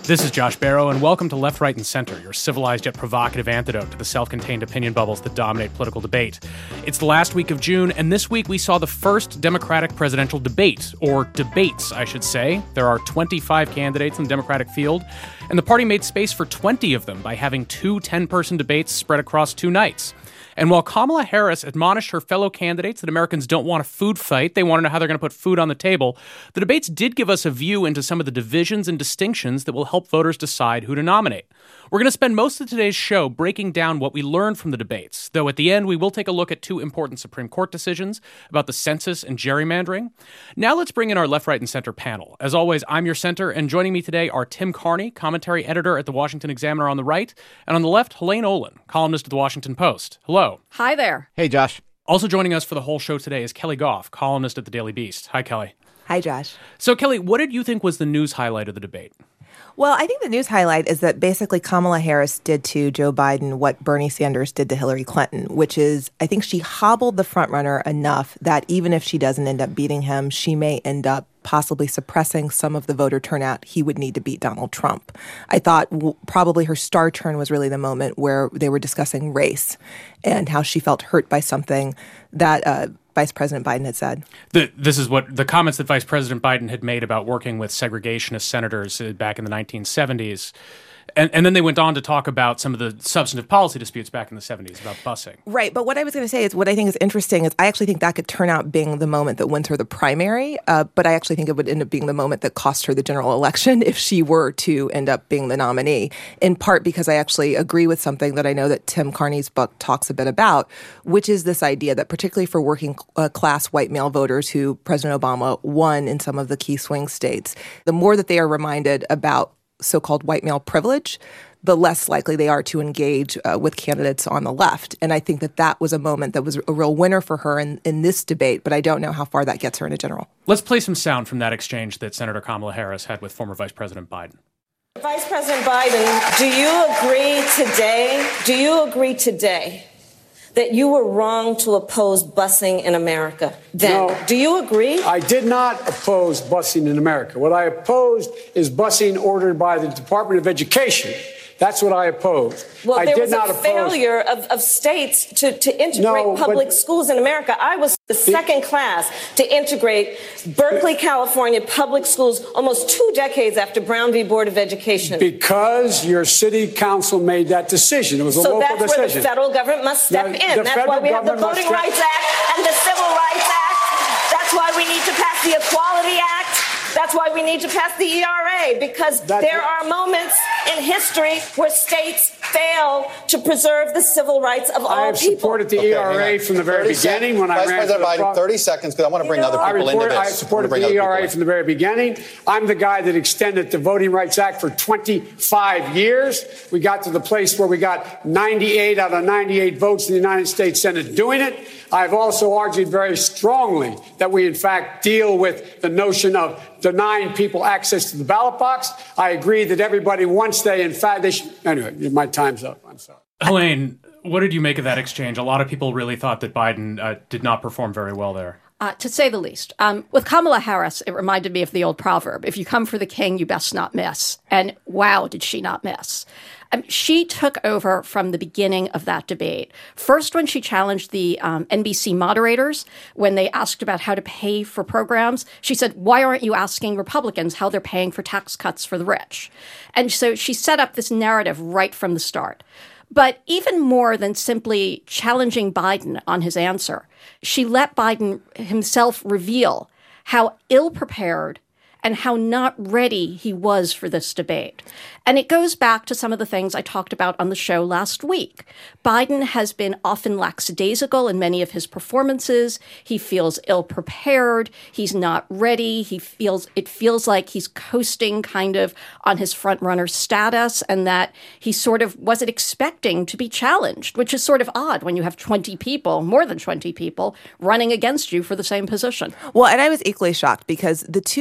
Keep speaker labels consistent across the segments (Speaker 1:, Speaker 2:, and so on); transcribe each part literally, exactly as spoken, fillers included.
Speaker 1: This is Josh Barrow, and welcome to Left, Right, and Center, your civilized yet provocative antidote to the self-contained opinion bubbles that dominate political debate. It's the last week of June, and this week we saw the first Democratic presidential debate, or debates, I should say. There are twenty-five candidates in the Democratic field, and the party made space for twenty of them by having two ten-person debates spread across two nights. And while Kamala Harris admonished her fellow candidates that Americans don't want a food fight, they want to know how they're going to put food on the table, the debates did give us a view into some of the divisions and distinctions that will help voters decide who to nominate. We're going to spend most of today's show breaking down what we learned from the debates, though at the end we will take a look at two important Supreme Court decisions about the census and gerrymandering. Now let's bring in our Left, Right, and Center panel. As always, I'm your center, and joining me today are Tim Carney, commentary editor at the Washington Examiner on the right, and on the left, Helene Olin, columnist at the Washington Post. Hello.
Speaker 2: Hi there.
Speaker 3: Hey, Josh.
Speaker 1: Also joining us for the whole show today is Kelly Goff, columnist at the Daily Beast. Hi, Kelly.
Speaker 4: Hi, Josh.
Speaker 1: So, Kelly, what did you think was the news highlight of the debate?
Speaker 4: Well, I think the news highlight is that basically Kamala Harris did to Joe Biden what Bernie Sanders did to Hillary Clinton, which is I think she hobbled the frontrunner enough that even if she doesn't end up beating him, she may end up possibly suppressing some of the voter turnout he would need to beat Donald Trump. I thought w- probably her star turn was really the moment where they were discussing race and how she felt hurt by something that uh, Vice President Biden had said.
Speaker 1: The, this is what the comments that Vice President Biden had made about working with segregationist senators uh, back in the nineteen seventies. And, and then they went on to talk about some of the substantive policy disputes back in the seventies about busing.
Speaker 4: Right. But what I was going to say is what I think is interesting is I actually think that could turn out being the moment that wins her the primary. Uh, but I actually think it would end up being the moment that cost her the general election if she were to end up being the nominee, in part because I actually agree with something that I know that Tim Carney's book talks a bit about, which is this idea that particularly for working uh, class white male voters who President Obama won in some of the key swing states, the more that they are reminded about so-called white male privilege, the less likely they are to engage uh, with candidates on the left. And I think that that was a moment that was a real winner for her in, in this debate, but I don't know how far that gets her in a general.
Speaker 1: Let's play some sound from that exchange that Senator Kamala Harris had with former Vice President Biden.
Speaker 5: Vice President Biden, do you agree today, do you agree today that you were wrong to oppose busing in America then?
Speaker 6: No,
Speaker 5: do you agree?
Speaker 6: I did not oppose busing in America. What I opposed is busing ordered by the Department of Education. That's what I opposed.
Speaker 5: Well,
Speaker 6: I
Speaker 5: there
Speaker 6: did
Speaker 5: was
Speaker 6: not
Speaker 5: a
Speaker 6: oppose.
Speaker 5: failure of, of states to, to integrate
Speaker 6: No,
Speaker 5: public
Speaker 6: but-
Speaker 5: schools in America. I was the second class to integrate Berkeley, California public schools almost two decades after Brown v. Board of Education.
Speaker 6: Because your city council made that decision. It was a
Speaker 5: So
Speaker 6: local
Speaker 5: that's
Speaker 6: decision.
Speaker 5: where the federal government must step
Speaker 6: No,
Speaker 5: in.
Speaker 6: the
Speaker 5: That's
Speaker 6: federal
Speaker 5: why we have the
Speaker 6: government must
Speaker 5: Voting
Speaker 6: step-
Speaker 5: Rights Act and the Civil Rights Act. That's why we need to pass the Equality Act. That's why we need to pass the E R A, because
Speaker 6: That's
Speaker 5: there
Speaker 6: what-
Speaker 5: are moments in history where states fail to preserve the civil rights of
Speaker 6: I
Speaker 5: all
Speaker 6: have
Speaker 5: people.
Speaker 6: supported the
Speaker 7: Okay,
Speaker 6: E R A
Speaker 7: hang on.
Speaker 6: from the very
Speaker 7: thirty sec-
Speaker 6: beginning when I
Speaker 7: Vice
Speaker 6: ran
Speaker 7: President
Speaker 6: for the
Speaker 7: Biden,
Speaker 6: pro-
Speaker 7: thirty seconds, because I want to bring other
Speaker 6: I,
Speaker 7: people
Speaker 6: report,
Speaker 7: into
Speaker 6: I
Speaker 7: this.
Speaker 6: supported
Speaker 7: bring
Speaker 6: the
Speaker 7: other
Speaker 6: E R A
Speaker 7: people in.
Speaker 6: from the very beginning. I'm the guy that extended the Voting Rights Act for twenty-five years. We got to the place where we got ninety-eight out of ninety-eight votes in the United States Senate doing it. I've also argued very strongly that we, in fact, deal with the notion of denying people access to the ballot box. I agree that everybody, once they, in fact, they should. Anyway, my time's up. I'm sorry.
Speaker 1: Helene, what did you make of that exchange? A lot of people really thought that Biden uh, did not perform very well there.
Speaker 2: Uh, to say the least. Um, with Kamala Harris, it reminded me of the old proverb, if you come for the king, you best not miss. And wow, did she not miss. Um, she took over from the beginning of that debate. First, when she challenged the um, N B C moderators, when they asked about how to pay for programs, she said, why aren't you asking Republicans how they're paying for tax cuts for the rich? And so she set up this narrative right from the start. But even more than simply challenging Biden on his answer, she let Biden himself reveal how ill-prepared and how not ready he was for this debate. And it goes back to some of the things I talked about on the show last week. Biden has been often lackadaisical in many of his performances. He feels ill-prepared. He's not ready. He feels it feels like he's coasting kind of on his front-runner status, and that he sort of wasn't expecting to be challenged, which is sort of odd when you have twenty people, more than twenty people, running against you for the same position.
Speaker 4: Well, and I was equally shocked because the two most obvious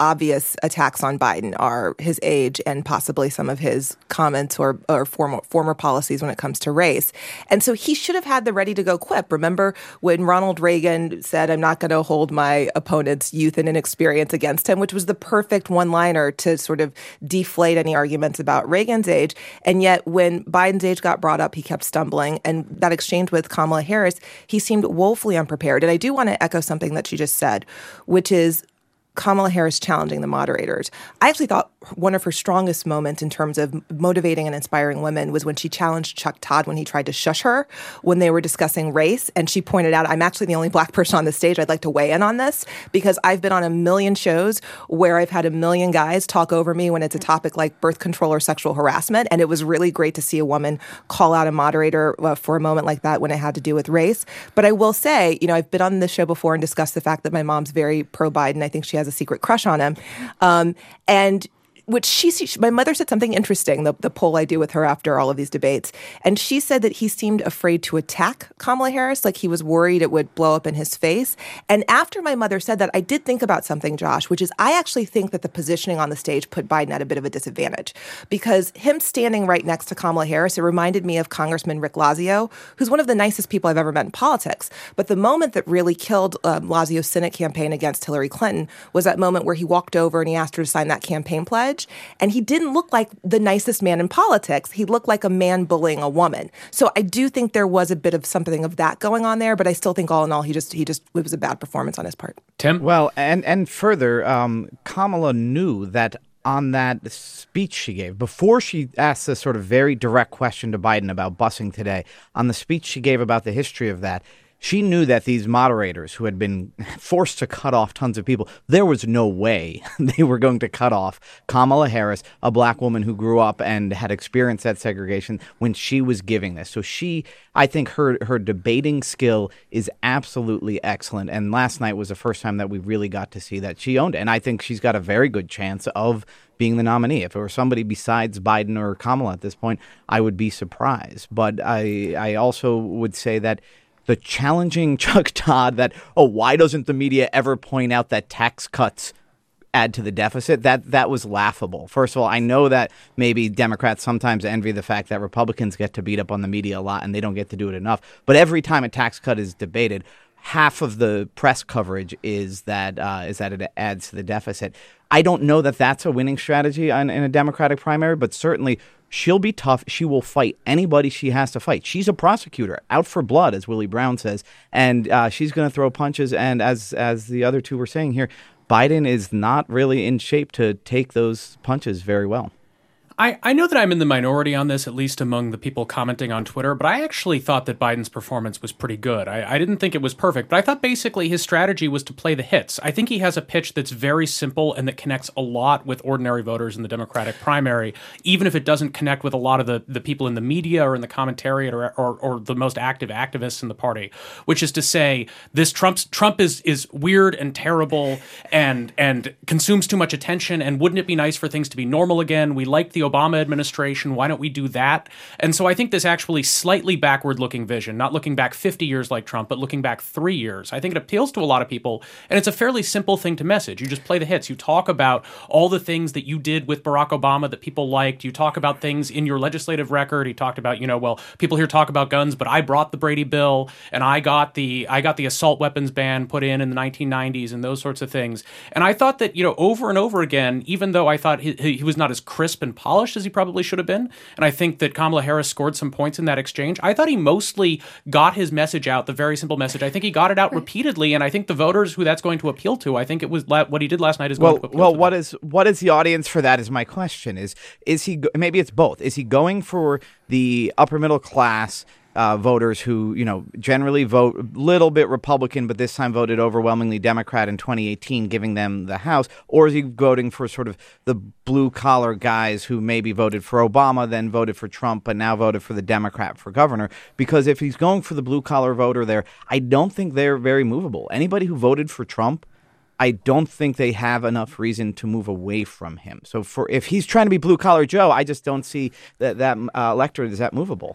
Speaker 4: obvious attacks on Biden are his age and possibly some of his comments or, or former, former policies when it comes to race. And so he should have had the ready-to-go quip. Remember when Ronald Reagan said, I'm not going to hold my opponent's youth and inexperience against him, which was the perfect one-liner to sort of deflate any arguments about Reagan's age. And yet when Biden's age got brought up, he kept stumbling. And that exchange with Kamala Harris, he seemed woefully unprepared. And I do want to echo something that she just said, which is Kamala Harris challenging the moderators. I actually thought one of her strongest moments in terms of motivating and inspiring women was when she challenged Chuck Todd when he tried to shush her when they were discussing race. And she pointed out, I'm actually the only Black person on the stage. I'd like to weigh in on this because I've been on a million shows where I've had a million guys talk over me when it's a topic like birth control or sexual harassment. And it was really great to see a woman call out a moderator uh, for a moment like that when it had to do with race. But I will say, you know, I've been on this show before and discussed the fact that my mom's very pro-Biden. I think she has a secret crush on him. Um, and which she, she, my mother said something interesting, the, the poll I do with her after all of these debates. And she said that he seemed afraid to attack Kamala Harris, like he was worried it would blow up in his face. And after my mother said that, I did think about something, Josh, which is I actually think that the positioning on the stage put Biden at a bit of a disadvantage because him standing right next to Kamala Harris, it reminded me of Congressman Rick Lazio, who's one of the nicest people I've ever met in politics. But the moment that really killed um, Lazio's Senate campaign against Hillary Clinton was that moment where he walked over and he asked her to sign that campaign pledge. And he didn't look like the nicest man in politics. He looked like a man bullying a woman. So I do think there was a bit of something of that going on there. But I still think all in all, he just he just it was a bad performance on his part.
Speaker 1: Tim?
Speaker 3: Well, and, and further, um, Kamala knew that on that speech she gave, before she asked this sort of very direct question to Biden about busing today, on the speech she gave about the history of that, she knew that these moderators who had been forced to cut off tons of people, there was no way they were going to cut off Kamala Harris, a Black woman who grew up and had experienced that segregation when she was giving this. So she, I think her her debating skill is absolutely excellent. And last night was the first time that we really got to see that she owned it. And I think she's got a very good chance of being the nominee. If it were somebody besides Biden or Kamala at this point, I would be surprised. But I I also would say that the challenging Chuck Todd that, oh, why doesn't the media ever point out that tax cuts add to the deficit? That that was laughable. First of all, I know that maybe Democrats sometimes envy the fact that Republicans get to beat up on the media a lot and they don't get to do it enough. But every time a tax cut is debated, half of the press coverage is that uh, is that it adds to the deficit. I don't know that that's a winning strategy in, in a Democratic primary, but certainly she'll be tough. She will fight anybody she has to fight. She's a prosecutor, out for blood, as Willie Brown says, and uh, she's going to throw punches. And as as the other two were saying here, Biden is not really in shape to take those punches very well.
Speaker 1: I, I know that I'm in the minority on this, at least among the people commenting on Twitter, but I actually thought that Biden's performance was pretty good. I, I didn't think it was perfect, but I thought basically his strategy was to play the hits. I think he has a pitch that's very simple and that connects a lot with ordinary voters in the Democratic primary, even if it doesn't connect with a lot of the, the people in the media or in the commentariat or, or, or the most active activists in the party, which is to say this Trump's, Trump is is weird and terrible and, and consumes too much attention, and wouldn't it be nice for things to be normal again? We like the Obama administration. Why don't we do that? And so I think this actually slightly backward-looking vision, not looking back fifty years like Trump, but looking back three years, I think it appeals to a lot of people. And it's a fairly simple thing to message. You just play the hits. You talk about all the things that you did with Barack Obama that people liked. You talk about things in your legislative record. He talked about, you know, well, people here talk about guns, but I brought the Brady bill and I got the I got the assault weapons ban put in in the nineteen nineties and those sorts of things. And I thought that, you know, over and over again, even though I thought he, he was not as crisp and polished as he probably should have been, and I think that Kamala Harris scored some points in that exchange, I thought he mostly got his message out, the very simple message. I think he got it out repeatedly, and I think the voters who that's going to appeal to, I think it was la- what he did last night is going
Speaker 3: well,
Speaker 1: to appeal
Speaker 3: well,
Speaker 1: to
Speaker 3: what
Speaker 1: them.
Speaker 3: is what is the audience for that is my question. Is is he maybe it's both. Is he going for the upper middle class Uh, voters who, you know, generally vote a little bit Republican, but this time voted overwhelmingly Democrat in twenty eighteen, giving them the House? Or is he voting for sort of the blue-collar guys who maybe voted for Obama, then voted for Trump, but now voted for the Democrat for governor? Because if he's going for the blue-collar voter there, I don't think they're very movable. Anybody who voted for Trump, I don't think they have enough reason to move away from him. So for if he's trying to be blue-collar Joe, I just don't see that that uh, electorate is that movable.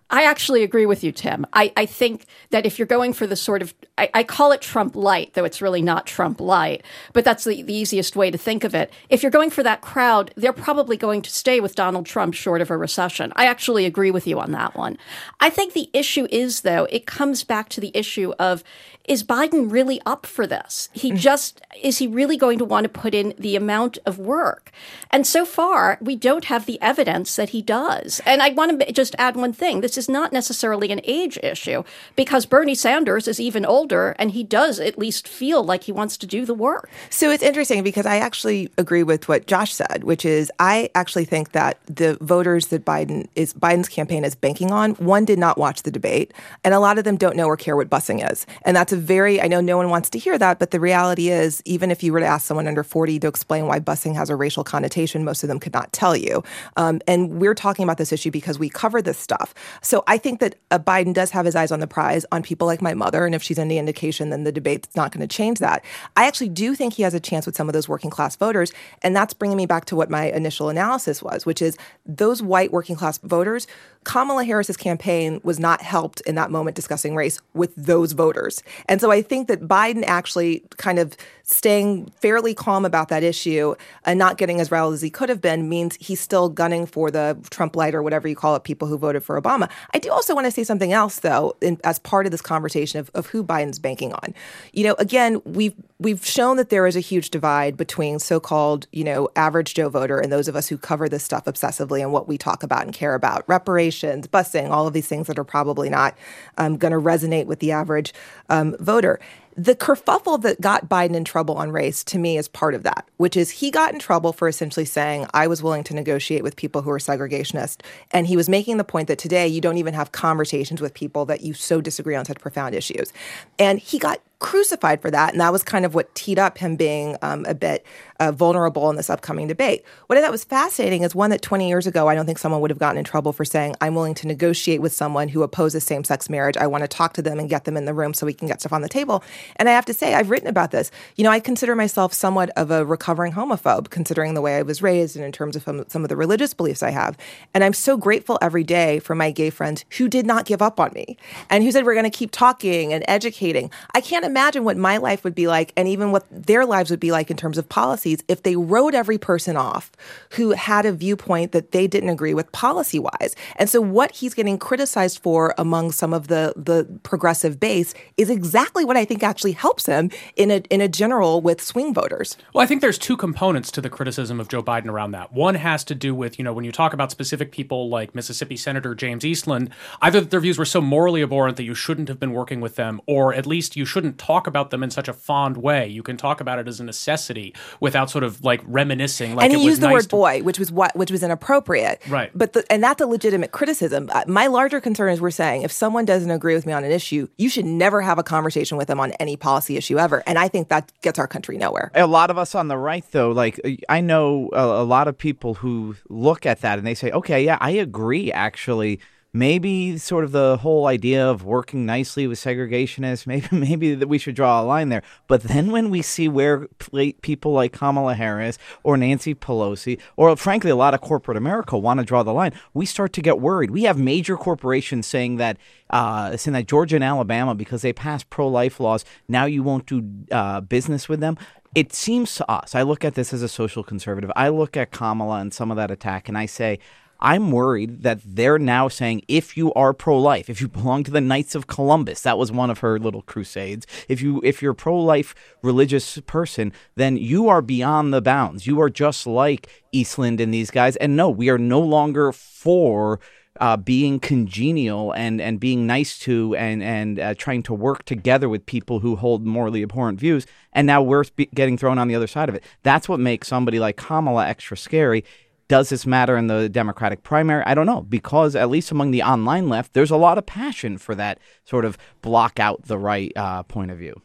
Speaker 2: I actually agree with you, Tim. I, I think that if you're going for the sort of, I, I call it Trump light, though it's really not Trump light, but that's the, the easiest way to think of it. If you're going for that crowd, they're probably going to stay with Donald Trump short of a recession. I actually agree with you on that one. I think the issue is, though, it comes back to the issue of, is Biden really up for this? He just, is he really going to want to put in the amount of work? And so far, we don't have the evidence that he does. And I want to just add one thing. This is not necessarily an age issue, because Bernie Sanders is even older, and he does at least feel like he wants to do the work.
Speaker 4: So it's interesting because I actually agree with what Josh said, which is I actually think that the voters that Biden is Biden's campaign is banking on, one, did not watch the debate, and a lot of them don't know or care what busing is. And that's a very, I know no one wants to hear that, but the reality is, even if you were to ask someone under forty to explain why busing has a racial connotation, most of them could not tell you. Um, and we're talking about this issue because we cover this stuff. So I think that uh, Biden does have his eyes on the prize on people like my mother, and if she's any indication, then the debate's not going to change that. I actually do think he has a chance with some of those working class voters, and that's bringing me back to what my initial analysis was, which is those white working class voters, Kamala Harris's campaign was not helped in that moment discussing race with those voters. And so I think that Biden actually kind of staying fairly calm about that issue and not getting as riled as he could have been means he's still gunning for the Trump light or whatever you call it, people who voted for Obama. I do also want to say something else, though, in, as part of this conversation of, of who Biden's banking on. You know, again, we've we've shown that there is a huge divide between so-called, you know, average Joe voter and those of us who cover this stuff obsessively and what we talk about and care about. Reparations, busing, all of these things that are probably not um, going to resonate with the average um, voter. The kerfuffle that got Biden in trouble on race, to me, is part of that, which is he got in trouble for essentially saying, I was willing to negotiate with people who are segregationist. And he was making the point that today you don't even have conversations with people that you so disagree on such profound issues. And he got crucified for that. And that was kind of what teed up him being um, a bit uh, vulnerable in this upcoming debate. What I thought was fascinating is one that twenty years ago, I don't think someone would have gotten in trouble for saying, I'm willing to negotiate with someone who opposes same-sex marriage. I want to talk to them and get them in the room so we can get stuff on the table. And I have to say, I've written about this. You know, I consider myself somewhat of a recovering homophobe, considering the way I was raised and in terms of some of the religious beliefs I have. And I'm so grateful every day for my gay friends who did not give up on me and who said, we're going to keep talking and educating. I can't imagine what my life would be like and even what their lives would be like in terms of policies if they wrote every person off who had a viewpoint that they didn't agree with policy-wise. And so what he's getting criticized for among some of the, the progressive base is exactly what I think actually helps him in a in a general with swing voters.
Speaker 1: Well, I think there's two components to the criticism of Joe Biden around that. One has to do with, you know, when you talk about specific people like Mississippi Senator James Eastland, either that their views were so morally abhorrent that you shouldn't have been working with them, or at least you shouldn't talk about them in such a fond way. You can talk about it as a necessity without sort of like reminiscing. Like
Speaker 4: and he
Speaker 1: it was
Speaker 4: used the
Speaker 1: nice
Speaker 4: word
Speaker 1: to-
Speaker 4: boy, which was what which was inappropriate.
Speaker 1: Right.
Speaker 4: But the, and that's a legitimate criticism. Uh, my larger concern is we're saying if someone doesn't agree with me on an issue, you should never have a conversation with them on any policy issue ever. And I think that gets our country nowhere.
Speaker 3: A lot of us on the right, though, like I know a, a lot of people who look at that and they say, okay, yeah, I agree, actually. Maybe sort of the whole idea of working nicely with segregationists, maybe maybe that we should draw a line there. But then when we see where people like Kamala Harris or Nancy Pelosi, or frankly a lot of corporate America want to draw the line, we start to get worried. We have major corporations saying that uh, saying that Georgia and Alabama, because they passed pro-life laws, now you won't do uh, business with them. It seems to us, I look at this as a social conservative, I look at Kamala and some of that attack and I say, I'm worried that they're now saying if you are pro-life, if you belong to the Knights of Columbus, that was one of her little crusades. If you if you're a pro-life religious person, then you are beyond the bounds. You are just like Eastland and these guys. And no, we are no longer for uh, being congenial and, and being nice to and and uh, trying to work together with people who hold morally abhorrent views. And now we're sp- getting thrown on the other side of it. That's what makes somebody like Kamala extra scary. Does this matter in the Democratic primary? I don't know, because at least among the online left, there's a lot of passion for that sort of block out the right uh, point of view.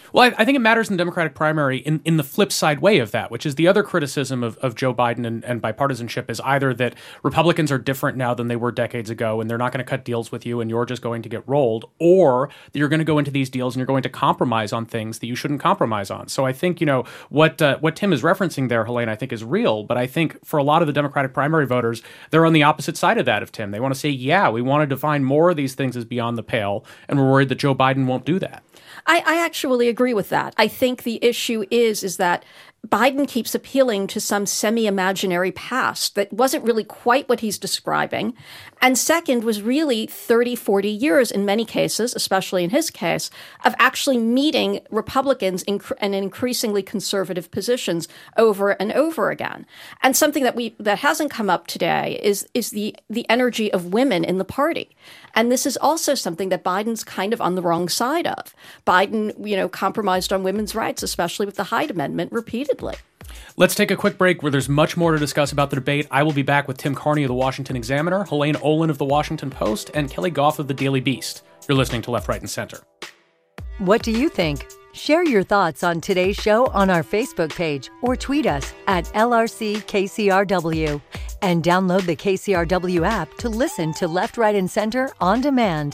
Speaker 1: Well, I, I think it matters in the Democratic primary in, in the flip side way of that, which is the other criticism of, of Joe Biden and, and bipartisanship is either that Republicans are different now than they were decades ago and they're not going to cut deals with you and you're just going to get rolled, or that you're going to go into these deals and you're going to compromise on things that you shouldn't compromise on. So I think, you know, what uh, what Tim is referencing there, Helene, I think is real. But I think for a lot of the Democratic primary voters, they're on the opposite side of that of Tim. They want to say, yeah, we want to define more of these things as beyond the pale, and we're worried that Joe Biden won't do that.
Speaker 2: I, I actually agree with that. I think the issue is, is that Biden keeps appealing to some semi-imaginary past that wasn't really quite what he's describing. And second was really thirty, forty years in many cases, especially in his case, of actually meeting Republicans in, in increasingly conservative positions over and over again. And something that we that hasn't come up today is, is the, the energy of women in the party. And this is also something that Biden's kind of on the wrong side of. Biden, you know, compromised on women's rights, especially with the Hyde Amendment, repeatedly.
Speaker 1: Let's take a quick break where there's much more to discuss about the debate. I will be back with Tim Carney of the Washington Examiner, Helene Olin of the Washington Post, and Kelly Goff of the Daily Beast. You're listening to Left, Right, and Center.
Speaker 7: What do you think? Share your thoughts on today's show on our Facebook page or tweet us at L R C K C R W. And download the K C R W app to listen to Left, Right, and Center on demand.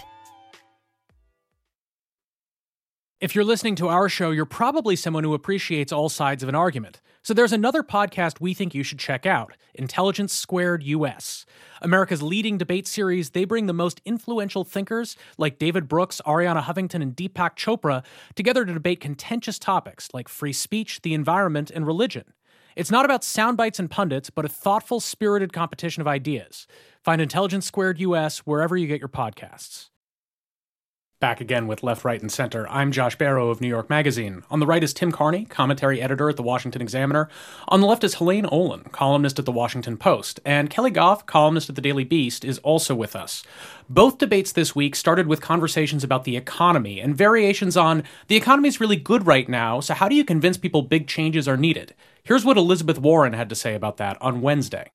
Speaker 1: If you're listening to our show, you're probably someone who appreciates all sides of an argument. So there's another podcast we think you should check out, Intelligence Squared U S. America's leading debate series, they bring the most influential thinkers like David Brooks, Arianna Huffington, and Deepak Chopra together to debate contentious topics like free speech, the environment, and religion. It's not about sound bites and pundits, but a thoughtful, spirited competition of ideas. Find Intelligence Squared U S wherever you get your podcasts. Back again with Left, Right, and Center. I'm Josh Barrow of New York Magazine. On the right is Tim Carney, commentary editor at the Washington Examiner. On the left is Helene Olin, columnist at the Washington Post. And Kelly Goff, columnist at the Daily Beast, is also with us. Both debates this week started with conversations about the economy and variations on the economy is really good right now, so how do you convince people big changes are needed? Here's what Elizabeth Warren had to say about that on Wednesday.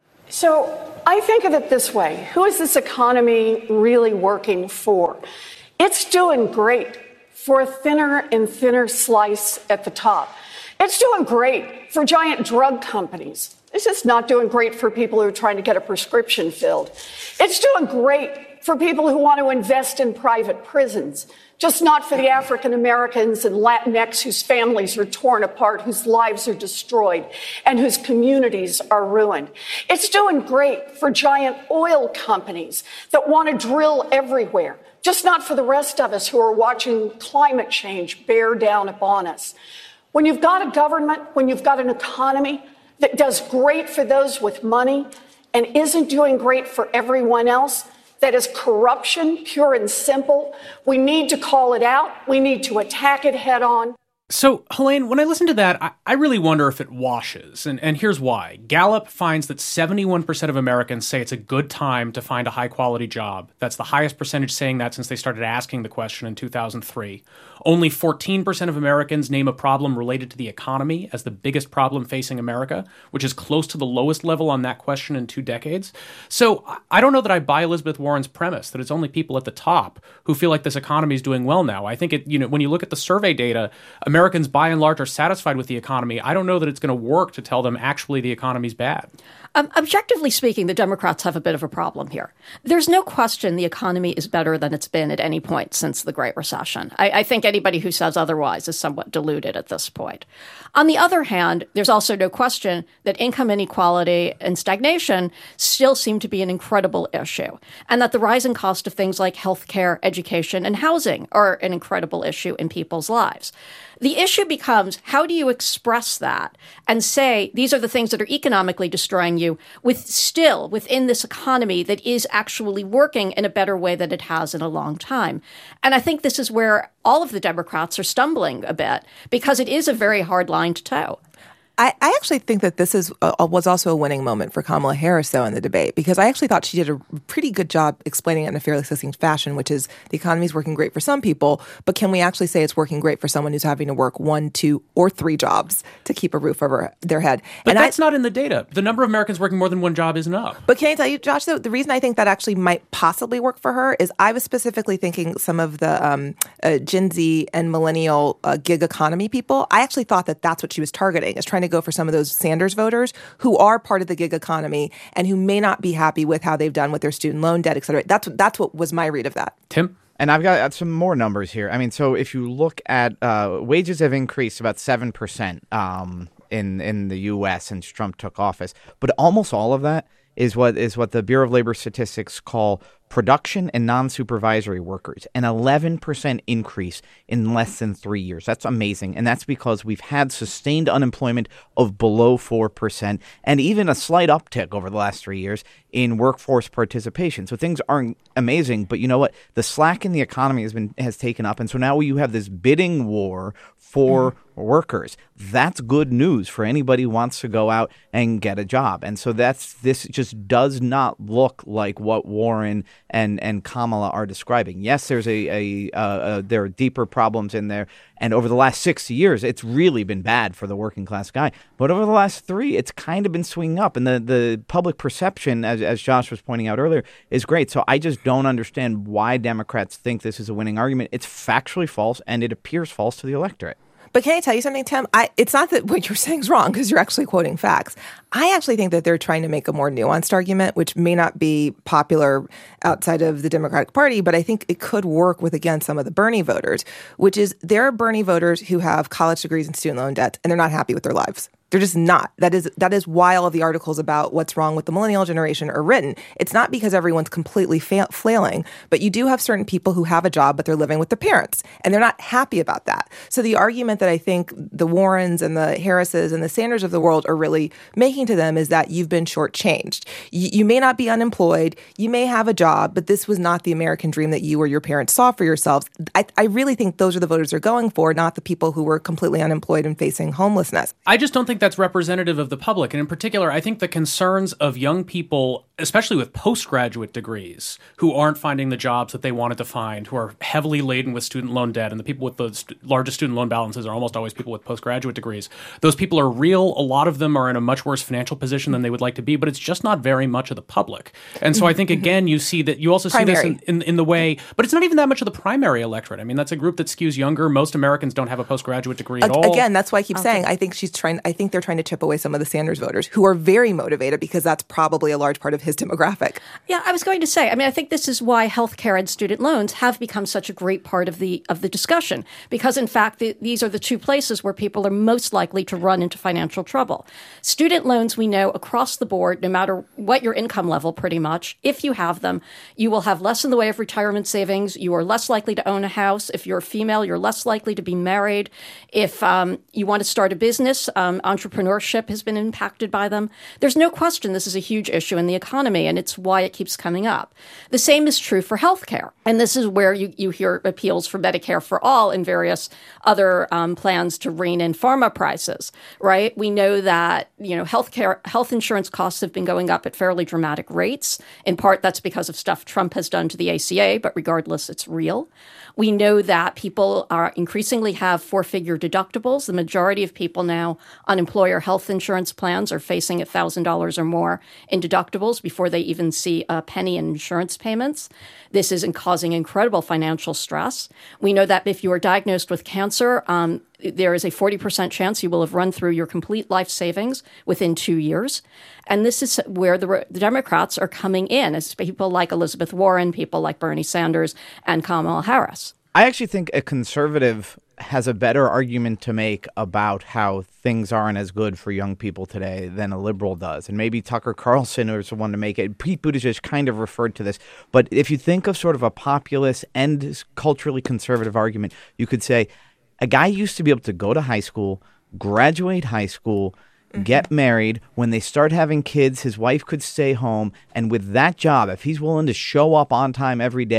Speaker 8: So I think of it this way. Who is this economy really working for? It's doing great for a thinner and thinner slice at the top. It's doing great for giant drug companies. It's just not doing great for people who are trying to get a prescription filled. It's doing great for people who want to invest in private prisons, just not for the African Americans and Latinx whose families are torn apart, whose lives are destroyed, and whose communities are ruined. It's doing great for giant oil companies that want to drill everywhere, just not for the rest of us who are watching climate change bear down upon us. When you've got a government, when you've got an economy that does great for those with money and isn't doing great for everyone else, that is corruption, pure and simple. We need to call it out. We need to attack it head on.
Speaker 1: So, Helene, when I listen to that, I, I really wonder if it washes, and, and here's why. Gallup finds that seventy-one percent of Americans say it's a good time to find a high-quality job. That's the highest percentage saying that since they started asking the question in two thousand three. Only fourteen percent of Americans name a problem related to the economy as the biggest problem facing America, which is close to the lowest level on that question in two decades. So I don't know that I buy Elizabeth Warren's premise that it's only people at the top who feel like this economy is doing well now. I think it, you know, when you look at the survey data, Americans by and large are satisfied with the economy. I don't know that it's going to work to tell them actually the economy's bad.
Speaker 2: Um, objectively speaking, the Democrats have a bit of a problem here. There's no question the economy is better than it's been at any point since the Great Recession. I, I think anybody who says otherwise is somewhat deluded at this point. On the other hand, there's also no question that income inequality and stagnation still seem to be an incredible issue, and that the rising cost of things like healthcare, education, and housing are an incredible issue in people's lives. The issue becomes, how do you express that and say these are the things that are economically destroying you with still within this economy that is actually working in a better way than it has in a long time? And I think this is where all of the Democrats are stumbling a bit because it is a very hard line to toe.
Speaker 4: I, I actually think that this is uh, was also a winning moment for Kamala Harris, though, in the debate, because I actually thought she did a pretty good job explaining it in a fairly succinct fashion, which is the economy is working great for some people, but can we actually say it's working great for someone who's having to work one, two, or three jobs to keep a roof over their head?
Speaker 1: But
Speaker 4: and
Speaker 1: that's
Speaker 4: I,
Speaker 1: not in the data. The number of Americans working more than one job isn't up.
Speaker 4: But can I tell you, Josh, though, the reason I think that actually might possibly work for her is I was specifically thinking some of the um, uh, Gen Z and millennial uh, gig economy people. I actually thought that that's what she was targeting, is trying to go for some of those Sanders voters who are part of the gig economy and who may not be happy with how they've done with their student loan debt, et cetera. That's, that's what was my read of that.
Speaker 1: Tim?
Speaker 3: And I've got some more numbers here. I mean, so if you look at uh, wages have increased about seven percent um, in, in the U S since Trump took office. But almost all of that is what is what the Bureau of Labor Statistics call production and non-supervisory workers, an eleven percent increase in less than three years. That's amazing. And that's because we've had sustained unemployment of below four percent and even a slight uptick over the last three years in workforce participation. So things aren't amazing, but you know what? The slack in the economy has been has taken up. And so now you have this bidding war for mm-hmm. workers. That's good news for anybody who wants to go out and get a job. And so that's this just does not look like what Warren and and Kamala are describing. Yes, there's a, a, uh, uh, there are deeper problems in there. And over the last six years, it's really been bad for the working class guy. But over the last three, it's kind of been swinging up. And the, the public perception, as, as Josh was pointing out earlier, is great. So I just don't understand why Democrats think this is a winning argument. It's factually false, and it appears false to the electorate.
Speaker 4: But can I tell you something, Tim? I, it's not that what you're saying is wrong, because you're actually quoting facts. I actually think that they're trying to make a more nuanced argument, which may not be popular outside of the Democratic Party, but I think it could work with, again, some of the Bernie voters, which is there are Bernie voters who have college degrees and student loan debt, and they're not happy with their lives. They're just not. That is that is why all of the articles about what's wrong with the millennial generation are written. It's not because everyone's completely fa- flailing, but you do have certain people who have a job, but they're living with their parents, and they're not happy about that. So the argument that I think the Warrens and the Harrises and the Sanders of the world are really making to them is that you've been shortchanged. You, you may not be unemployed, you may have a job, but this was not the American dream that you or your parents saw for yourselves. I, I really think those are the voters they're going for, not the people who were completely unemployed and facing homelessness.
Speaker 1: I just don't think that's representative of the public. And in particular, I think the concerns of young people, especially with postgraduate degrees, who aren't finding the jobs that they wanted to find, who are heavily laden with student loan debt, and the people with the st- largest student loan balances are almost always people with postgraduate degrees. Those people are real. A lot of them are in a much worse financial position than they would like to be, but it's just not very much of the public. And so I think, again, you see that you also see
Speaker 4: primary.
Speaker 1: this in, in, in the way, but it's not even that much of the primary electorate. I mean, that's a group that skews younger. Most Americans don't have a postgraduate degree at all.
Speaker 4: Again, that's why I keep okay. saying I think she's trying, I think they're trying to chip away some of the Sanders voters who are very motivated because that's probably a large part of his demographic.
Speaker 2: Yeah, I was going to say, I mean, I think this is why healthcare and student loans have become such a great part of the of the discussion, because in fact, the, these are the two places where people are most likely to run into financial trouble. Student loans, we know across the board, no matter what your income level, pretty much, if you have them, you will have less in the way of retirement savings. You are less likely to own a house. If you're a female, you're less likely to be married. If um, you want to start a business, um, entrepreneurship has been impacted by them. There's no question this is a huge issue in the economy, and it's why it keeps coming up. The same is true for healthcare. And this is where you, you hear appeals for Medicare for all and various other um, plans to rein in pharma prices, right? We know that, you know, healthcare, health insurance costs have been going up at fairly dramatic rates. In part, that's because of stuff Trump has done to the A C A, but regardless, it's real. We know that people are increasingly have four-figure deductibles. The majority of people now on employer health insurance plans are facing one thousand dollars or more in deductibles before they even see a penny in insurance payments. This is causing incredible financial stress. We know that if you are diagnosed with cancer, um, there is a forty percent chance you will have run through your complete life savings within two years. And this is where the, the Democrats are coming in, as people like Elizabeth Warren, people like Bernie Sanders, and Kamala Harris.
Speaker 3: I actually think a conservative has a better argument to make about how things aren't as good for young people today than a liberal does. And maybe Tucker Carlson is the one to make it. Pete Buttigieg kind of referred to this. But if you think of sort of a populist and culturally conservative argument, you could say a guy used to be able to go to high school, graduate high school, Mm-hmm. get married. When they start having kids, his wife could stay home. And with that job, if he's willing to show up on time every day,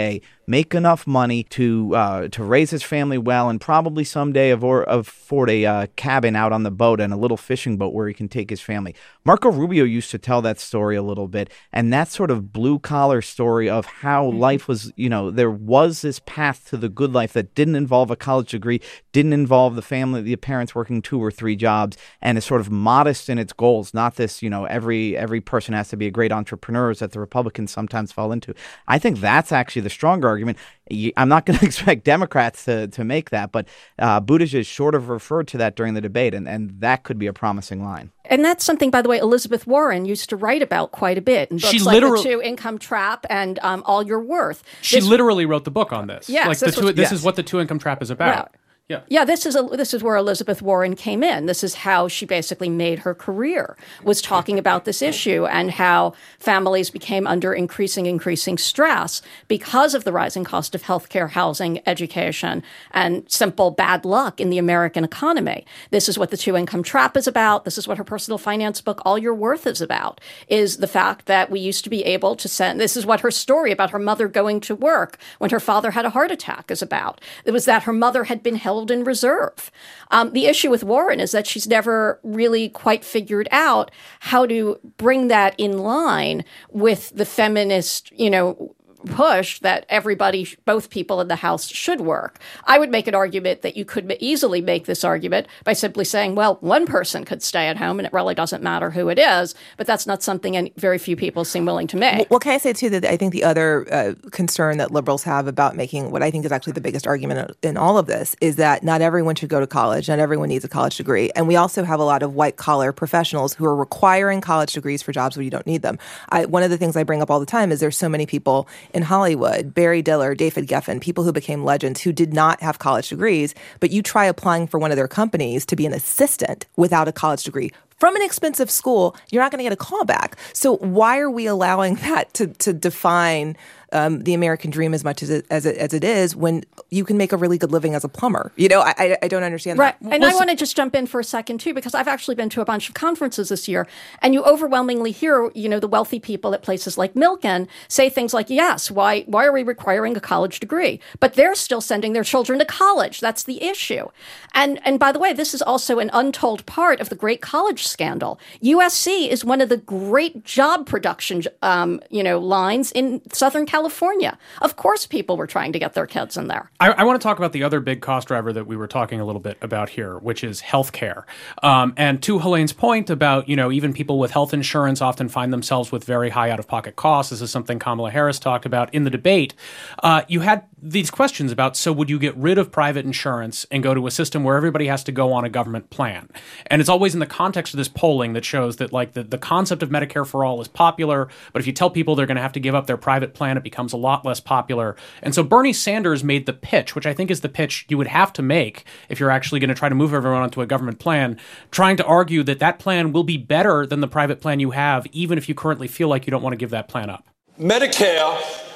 Speaker 3: make enough money to uh, to raise his family well, and probably someday afford, afford a uh, cabin out on the boat and a little fishing boat where he can take his family. Marco Rubio used to tell that story a little bit, and that sort of blue-collar story of how mm-hmm. life was, you know, there was this path to the good life that didn't involve a college degree, didn't involve the family, the parents working two or three jobs, and is sort of modest in its goals, not this, you know, every every person has to be a great entrepreneur that the Republicans sometimes fall into. I think that's actually the stronger argument. I'm not going to expect Democrats to, to make that, but uh, Buttigieg sort of referred to that during the debate, and, and that could be a promising line.
Speaker 2: And that's something, by the way, Elizabeth Warren used to write about quite a bit in books
Speaker 1: she
Speaker 2: like
Speaker 1: literally,
Speaker 2: The Two-Income Trap and um, All You're Worth.
Speaker 1: She
Speaker 2: this,
Speaker 1: literally wrote the book on this.
Speaker 2: Yes,
Speaker 1: like the
Speaker 2: this,
Speaker 1: two,
Speaker 2: was,
Speaker 1: this
Speaker 2: yes.
Speaker 1: is what The Two-Income Trap is about.
Speaker 2: Right.
Speaker 1: Yeah,
Speaker 2: yeah. This is a, this is where Elizabeth Warren came in. This is how she basically made her career, was talking about this issue and how families became under increasing, increasing stress because of the rising cost of healthcare, housing, education, and simple bad luck in the American economy. This is what The Two-Income Trap is about. This is what her personal finance book, All You're Worth, is about, is the fact that we used to be able to send, this is what her story about her mother going to work when her father had a heart attack is about. It was that her mother had been held in reserve. Um, the issue with Warren is that she's never really quite figured out how to bring that in line with the feminist, you know, push that everybody, both people in the House, should work. I would make an argument that you could easily make this argument by simply saying, well, one person could stay at home and it really doesn't matter who it is, but that's not something any, very few people seem willing to make.
Speaker 4: Well, can I say, too, that I think the other uh, concern that liberals have about making what I think is actually the biggest argument in all of this is that not everyone should go to college, not everyone needs a college degree, and we also have a lot of white-collar professionals who are requiring college degrees for jobs where you don't need them. I, one of the things I bring up all the time is there's so many people in Hollywood, Barry Diller, David Geffen, people who became legends who did not have college degrees, but you try applying for one of their companies to be an assistant without a college degree from an expensive school, you're not going to get a call back. So why are we allowing that to, to define um, the American dream as much as it, as it as it is when you can make a really good living as a plumber? You know, I, I don't understand
Speaker 2: right.
Speaker 4: that.
Speaker 2: And well, I want to just jump in for a second, too, because I've actually been to a bunch of conferences this year, and you overwhelmingly hear, you know, the wealthy people at places like Milken say things like, yes, why, why are we requiring a college degree? But they're still sending their children to college. That's the issue. And, and by the way, this is also an untold part of the great college scandal. U S C is one of the great job production, um, you know, lines in Southern California. Of course, people were trying to get their kids in there.
Speaker 1: I, I want to talk about the other big cost driver that we were talking a little bit about here, which is healthcare. Um, and to Helene's point about, you know, even people with health insurance often find themselves with very high out-of-pocket costs. This is something Kamala Harris talked about in the debate. Uh, you had these questions about, so would you get rid of private insurance and go to a system where everybody has to go on a government plan? And it's always in the context of this polling that shows that, like, the, the concept of Medicare for all is popular, but if you tell people they're going to have to give up their private plan, it becomes a lot less popular. And so Bernie Sanders made the pitch, which I think is the pitch you would have to make if you're actually going to try to move everyone onto a government plan, trying to argue that that plan will be better than the private plan you have, even if you currently feel like you don't want to give that plan up.
Speaker 9: Medicare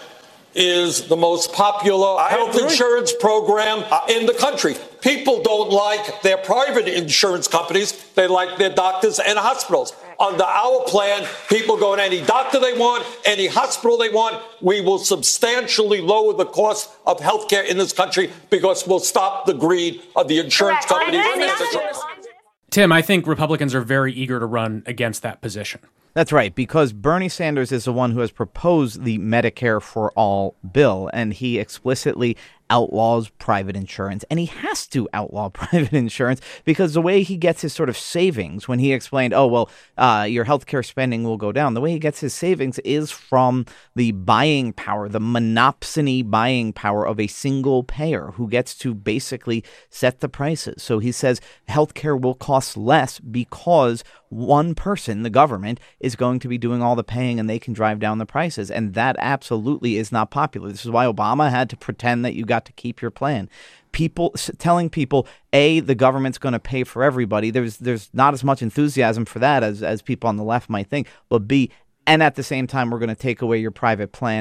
Speaker 9: is the most popular I health agree. insurance program in the country. People don't like their private insurance companies. They like their doctors and hospitals. Under our plan, people go to any doctor they want, any hospital they want. We will substantially lower the cost of health care in this country because we'll stop the greed of the insurance Correct. companies.
Speaker 1: Tim, I think Republicans are very eager to run against that position.
Speaker 3: That's right, because Bernie Sanders is the one who has proposed the Medicare for All bill, and he explicitly outlaws private insurance. And he has to outlaw private insurance because the way he gets his sort of savings, when he explained, oh, well, uh, your healthcare spending will go down, the way he gets his savings is from the buying power, the monopsony buying power of a single payer who gets to basically set the prices. So he says healthcare will cost less because one person, the government, is going to be doing all the paying and they can drive down the prices. And that absolutely is not popular. This is why Obama had to pretend that you got to keep your plan. People telling people, A, the government's going to pay for everybody. There's there's not as much enthusiasm for that as, as people on the left might think. But B, and at the same time, we're going to take away your private plan.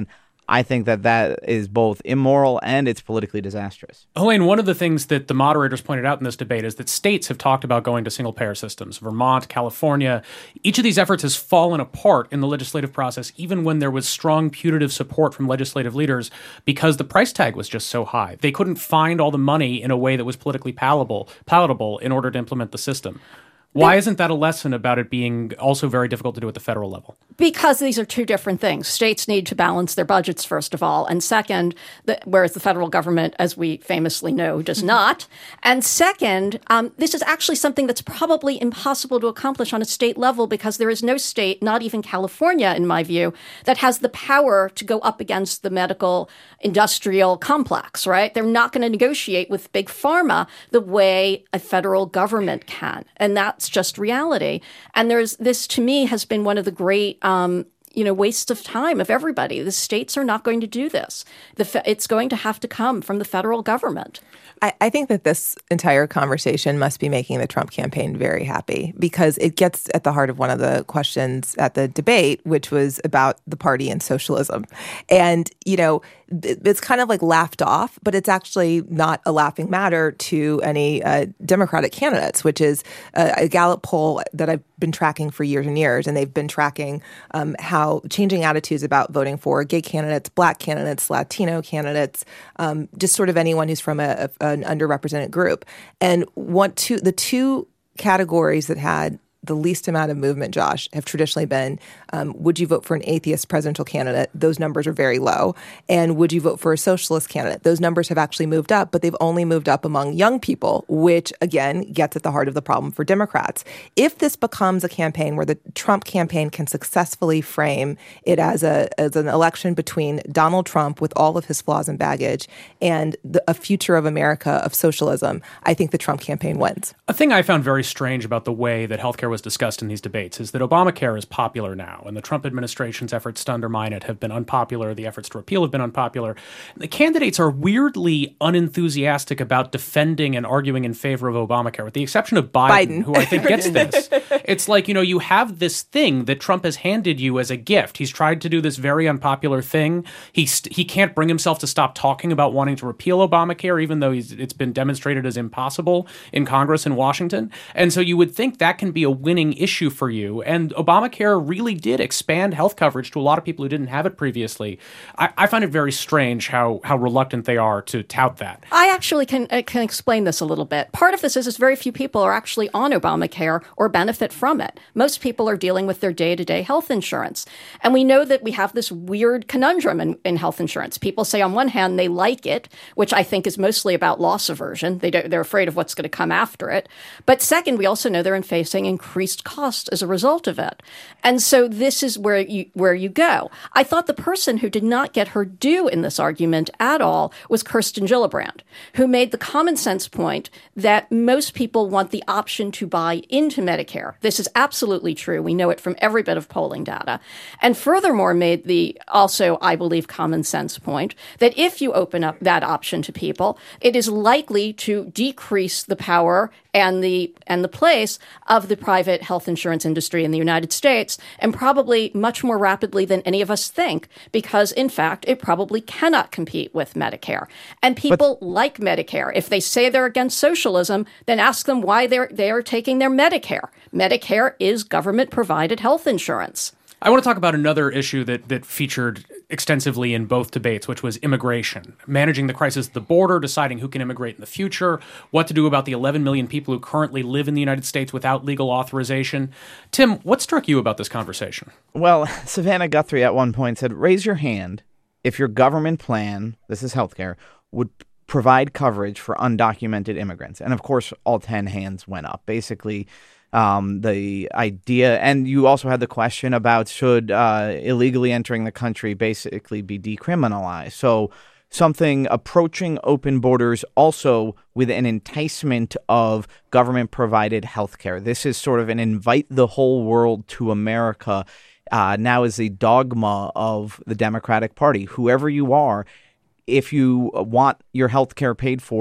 Speaker 3: I think that that is both immoral and it's politically disastrous.
Speaker 1: Helene, one of the things that the moderators pointed out in this debate is that states have talked about going to single-payer systems. Vermont, California, each of these efforts has fallen apart in the legislative process, even when there was strong putative support from legislative leaders, because the price tag was just so high. They couldn't find all the money in a way that was politically palatable, palatable in order to implement the system. Why isn't that a lesson about it being also very difficult to do at the federal level?
Speaker 2: Because these are two different things. States need to balance their budgets, first of all. And second, the, whereas the federal government, as we famously know, does mm-hmm. not. And second, um, this is actually something that's probably impossible to accomplish on a state level because there is no state, not even California, in my view, that has the power to go up against the medical industrial complex, right? They're not going to negotiate with big pharma the way a federal government can. And that's just reality. And there's this, to me, has been one of the great um, you know, wastes of time of everybody. The states are not going to do this. The fe- it's going to have to come from the federal government.
Speaker 4: I, I think that this entire conversation must be making the Trump campaign very happy because it gets at the heart of one of the questions at the debate, which was about the party and socialism. And, you know, it's kind of like laughed off, but it's actually not a laughing matter to any uh, Democratic candidates, which is a, a Gallup poll that I've been tracking for years and years. And they've been tracking um, how changing attitudes about voting for gay candidates, Black candidates, Latino candidates, um, just sort of anyone who's from a, a, an underrepresented group. And one, two, the two categories that had the least amount of movement, Josh, have traditionally been, um, would you vote for an atheist presidential candidate? Those numbers are very low. And would you vote for a socialist candidate? Those numbers have actually moved up, but they've only moved up among young people, which, again, gets at the heart of the problem for Democrats. If this becomes a campaign where the Trump campaign can successfully frame it as a as an election between Donald Trump with all of his flaws and baggage and the, a future of America of socialism, I think the Trump campaign wins.
Speaker 1: A thing I found very strange about the way that healthcare was discussed in these debates is that Obamacare is popular now, and the Trump administration's efforts to undermine it have been unpopular. The efforts to repeal have been unpopular. The candidates are weirdly unenthusiastic about defending and arguing in favor of Obamacare, with the exception of Biden,
Speaker 4: Biden.
Speaker 1: who I think gets this. It's like, you know, you have this thing that Trump has handed you as a gift. He's tried to do this very unpopular thing. He st- he can't bring himself to stop talking about wanting to repeal Obamacare, even though he's, it's been demonstrated as impossible in Congress in Washington. And so you would think that can be a winning issue for you. And Obamacare really did expand health coverage to a lot of people who didn't have it previously. I, I find it very strange how how reluctant they are to tout that.
Speaker 2: I actually can uh, can explain this a little bit. Part of this is, is very few people are actually on Obamacare or benefit from it. Most people are dealing with their day-to-day health insurance. And we know that we have this weird conundrum in, in health insurance. People say on one hand they like it, which I think is mostly about loss aversion. They don't, they're afraid of what's going to come after it. But second, we also know they're facing increased cost as a result of it. And so this is where you where you go. I thought the person who did not get her due in this argument at all was Kirsten Gillibrand, who made the common sense point that most people want the option to buy into Medicare. This is absolutely true. We know it from every bit of polling data. And furthermore made the also, I believe, common sense point that if you open up that option to people, it is likely to decrease the power and the and the place of the private health insurance industry in the United States, and probably much more rapidly than any of us think, because in fact, it probably cannot compete with Medicare. And people but, like Medicare. If they say they're against socialism, then ask them why they're they are taking their Medicare. Medicare is government-provided health insurance.
Speaker 1: I want to talk about another issue that that featured extensively in both debates, which was immigration, managing the crisis at the border, deciding who can immigrate in the future, what to do about the eleven million people who currently live in the United States without legal authorization. Tim, what struck you about this conversation?
Speaker 3: Well, Savannah Guthrie at one point said, raise your hand if your government plan, this is healthcare, would provide coverage for undocumented immigrants. And of course, all ten hands went up. Basically, Um, the idea, and you also had the question about should uh, illegally entering the country basically be decriminalized. So something approaching open borders also with an enticement of government-provided health care. This is sort of an invite the whole world to America uh, now is the dogma of the Democratic Party. Whoever you are, if you want your health care paid for,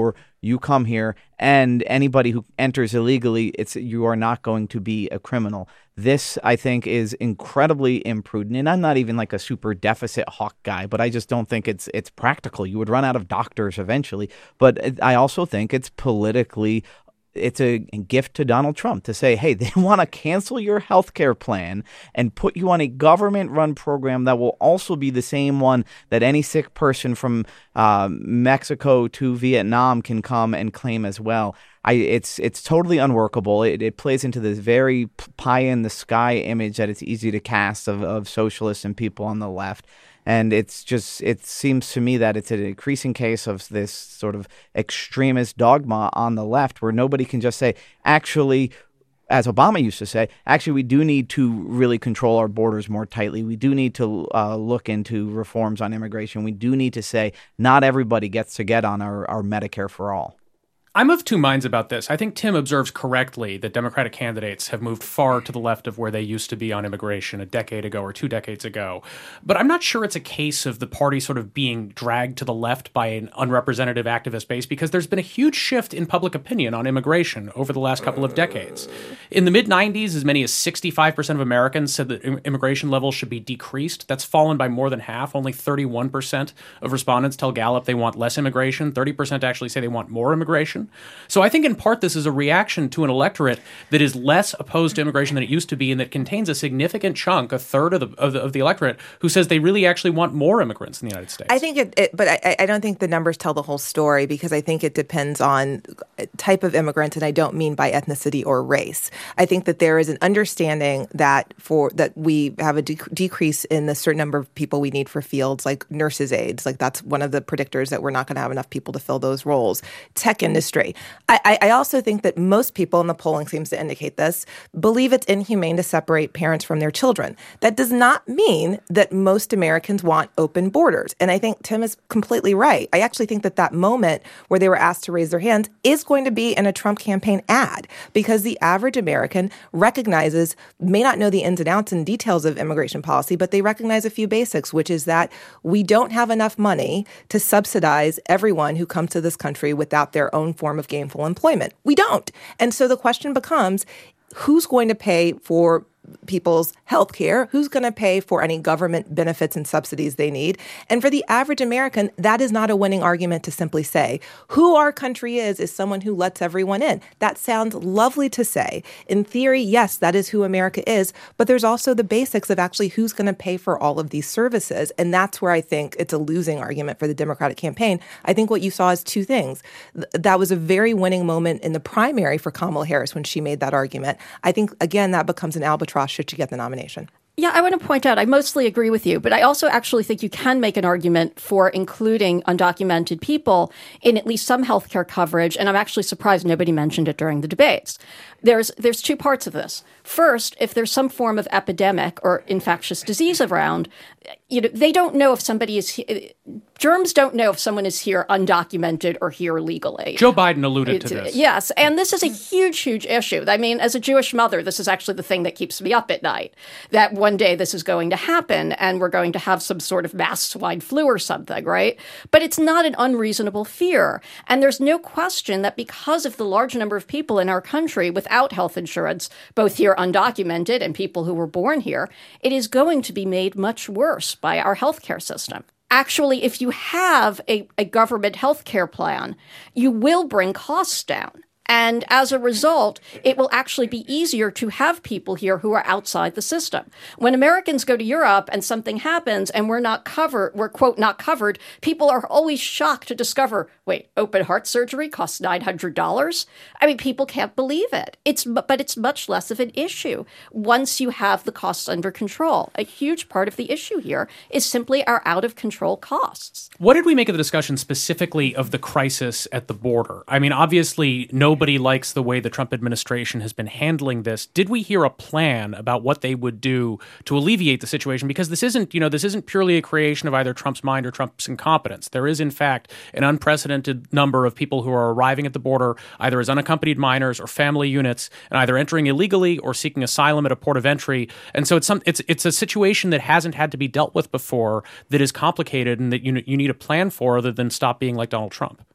Speaker 3: you come here, and anybody who enters illegally, it's you are not going to be a criminal. This, I think, is incredibly imprudent, and I'm not even like a super deficit hawk guy, but I just don't think it's it's practical. You would run out of doctors eventually, but I also think it's politically it's a gift to Donald Trump to say, hey, they want to cancel your health care plan and put you on a government-run program that will also be the same one that any sick person from uh, Mexico to Vietnam can come and claim as well. I, it's it's totally unworkable. It, it plays into this very pie-in-the-sky image that it's easy to cast of, of socialists and people on the left. And it's just, it seems to me that it's an increasing case of this sort of extremist dogma on the left where nobody can just say, actually, as Obama used to say, actually, we do need to really control our borders more tightly. We do need to uh, look into reforms on immigration. We do need to say not everybody gets to get on our, our Medicare for all.
Speaker 1: I'm of two minds about this. I think Tim observes correctly that Democratic candidates have moved far to the left of where they used to be on immigration a decade ago or two decades ago. But I'm not sure it's a case of the party sort of being dragged to the left by an unrepresentative activist base, because there's been a huge shift in public opinion on immigration over the last couple of decades. In the mid nineties, as many as sixty-five percent of Americans said that immigration levels should be decreased. That's fallen by more than half. Only thirty-one percent of respondents tell Gallup they want less immigration. thirty percent actually say they want more immigration. So I think in part this is a reaction to an electorate that is less opposed to immigration than it used to be, and that contains a significant chunk, a third of the of the, of the electorate, who says they really actually want more immigrants in the United States.
Speaker 4: I think it, it but I, I don't think the numbers tell the whole story, because I think it depends on type of immigrant, and I don't mean by ethnicity or race. I think that there is an understanding that for that we have a dec- decrease in the certain number of people we need for fields like nurses' aides. Like that's one of the predictors that we're not going to have enough people to fill those roles. Tech industry. I, I also think that most people, and the polling seems to indicate this, believe it's inhumane to separate parents from their children. That does not mean that most Americans want open borders. And I think Tim is completely right. I actually think that that moment where they were asked to raise their hands is going to be in a Trump campaign ad, because the average American recognizes, may not know the ins and outs and details of immigration policy, but they recognize a few basics, which is that we don't have enough money to subsidize everyone who comes to this country without their own form of gainful employment. We don't. And so the question becomes, who's going to pay for people's health care? Who's going to pay for any government benefits and subsidies they need? And for the average American, that is not a winning argument to simply say, who our country is, is someone who lets everyone in. That sounds lovely to say. In theory, yes, that is who America is, but there's also the basics of actually who's going to pay for all of these services. And that's where I think it's a losing argument for the Democratic campaign. I think what you saw is two things. Th- that was a very winning moment in the primary for Kamala Harris when she made that argument. I think, again, that becomes an albatross should she get the nomination.
Speaker 2: Yeah, I want to point out, I mostly agree with you, but I also actually think you can make an argument for including undocumented people in at least some healthcare coverage, and I'm actually surprised nobody mentioned it during the debates. There's there's two parts of this. First, if there's some form of epidemic or infectious disease around, you know, they don't know if somebody is he- germs don't know if someone is here undocumented or here legally.
Speaker 1: Joe Biden alluded to this.
Speaker 2: Yes, and this is a huge, huge issue. I mean, as a Jewish mother, this is actually the thing that keeps me up at night, that one day this is going to happen and we're going to have some sort of mass swine flu or something, right? But it's not an unreasonable fear. And there's no question that because of the large number of people in our country without health insurance, both here undocumented and people who were born here, it is going to be made much worse by our healthcare system. Actually, if you have a, a government healthcare plan, you will bring costs down. And as a result, it will actually be easier to have people here who are outside the system. When Americans go to Europe and something happens and we're not covered, we're, quote, not covered, people are always shocked to discover, wait, open heart surgery costs nine hundred dollars? I mean, people can't believe it. It's, but it's much less of an issue once you have the costs under control. A huge part of the issue here is simply our out-of-control costs.
Speaker 1: What did we make of the discussion specifically of the crisis at the border? I mean, obviously, no Nobody likes the way the Trump administration has been handling this. Did we hear a plan about what they would do to alleviate the situation? Because this isn't, you know, this isn't purely a creation of either Trump's mind or Trump's incompetence. There is, in fact, an unprecedented number of people who are arriving at the border either as unaccompanied minors or family units, and either entering illegally or seeking asylum at a port of entry. And so it's some, it's it's a situation that hasn't had to be dealt with before, that is complicated, and that you you need a plan for, other than stop being like Donald Trump.